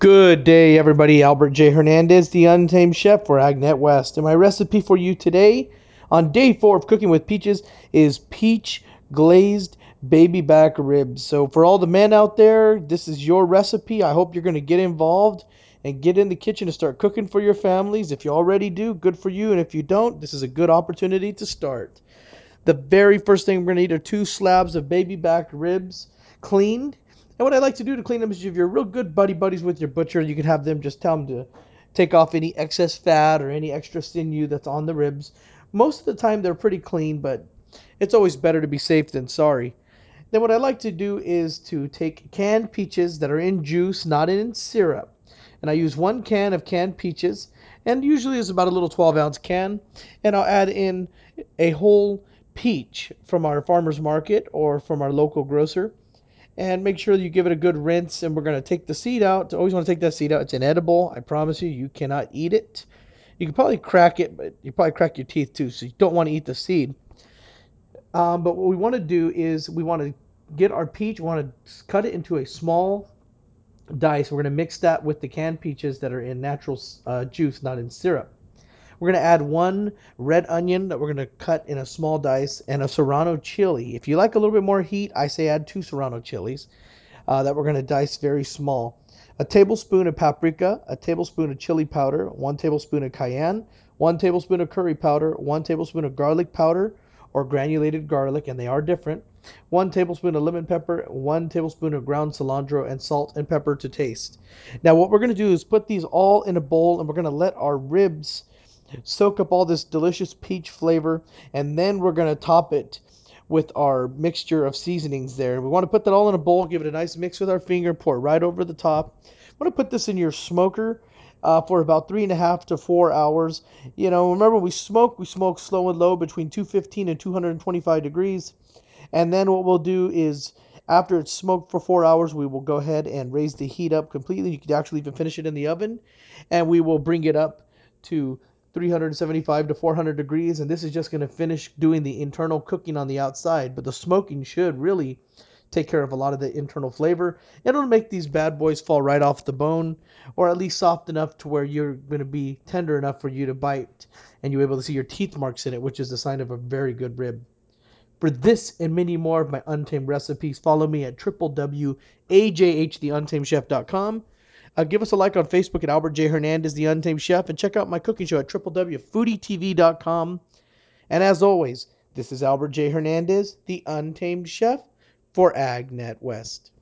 Good day, everybody. Albert J. Hernandez, the Untamed Chef for Agnet West. And my recipe for you today, on day 4 of Cooking with Peaches, is peach glazed baby back ribs. So, for all the men out there, this is your recipe. I hope you're going to get involved and get in the kitchen and start cooking for your families. If you already do, good for you. And if you don't, this is a good opportunity to start. The very first thing we're going to need are 2 slabs of baby back ribs cleaned. And what I like to do to clean them is if you're real good buddies with your butcher, you can have them just tell them to take off any excess fat or any extra sinew that's on the ribs. Most of the time they're pretty clean, but it's always better to be safe than sorry. Then what I like to do is to take canned peaches that are in juice, not in syrup. And I use 1 can of canned peaches, and usually it's about a little 12-ounce can. And I'll add in a whole peach from our farmer's market or from our local grocer. And make sure you give it a good rinse. And we're going to take the seed out. Always want to take that seed out. It's inedible. I promise you, you cannot eat it. You can probably crack it, but you probably crack your teeth too. So you don't want to eat the seed. But what we want to do is we want to get our peach. We want to cut it into a small dice. We're going to mix that with the canned peaches that are in natural juice, not in syrup. We're going to add 1 red onion that we're going to cut in a small dice and a serrano chili. If you like a little bit more heat, I say add 2 serrano chilies that we're going to dice very small. A tablespoon of paprika, a tablespoon of chili powder, 1 tablespoon of cayenne, 1 tablespoon of curry powder, 1 tablespoon of garlic powder or granulated garlic, and they are different, 1 tablespoon of lemon pepper, 1 tablespoon of ground cilantro, and salt and pepper to taste. Now, what we're going to do is put these all in a bowl and we're going to let our ribs soak up all this delicious peach flavor, and then we're going to top it with our mixture of seasonings there. We want to put that all in a bowl, give it a nice mix with our finger, pour it right over the top. I want to put this in your smoker for about 3.5 to 4 hours. Remember we smoke slow and low between 215 and 225 degrees. And then what we'll do is after it's smoked for 4 hours, we will go ahead and raise the heat up completely. You could actually even finish it in the oven, and we will bring it up to 375 to 400 degrees. And this is just going to finish doing the internal cooking on the outside. But the smoking should really take care of a lot of the internal flavor. It'll make these bad boys fall right off the bone, or at least soft enough to where you're going to be tender enough for you to bite and you're able to see your teeth marks in it, which is a sign of a very good rib. For this and many more of my Untamed recipes, follow me at www.ajhtheuntamedchef.com. Give us a like on Facebook at Albert J. Hernandez, The Untamed Chef, and check out my cooking show at www.foodietv.com. And as always, this is Albert J. Hernandez, The Untamed Chef, for AgNet West.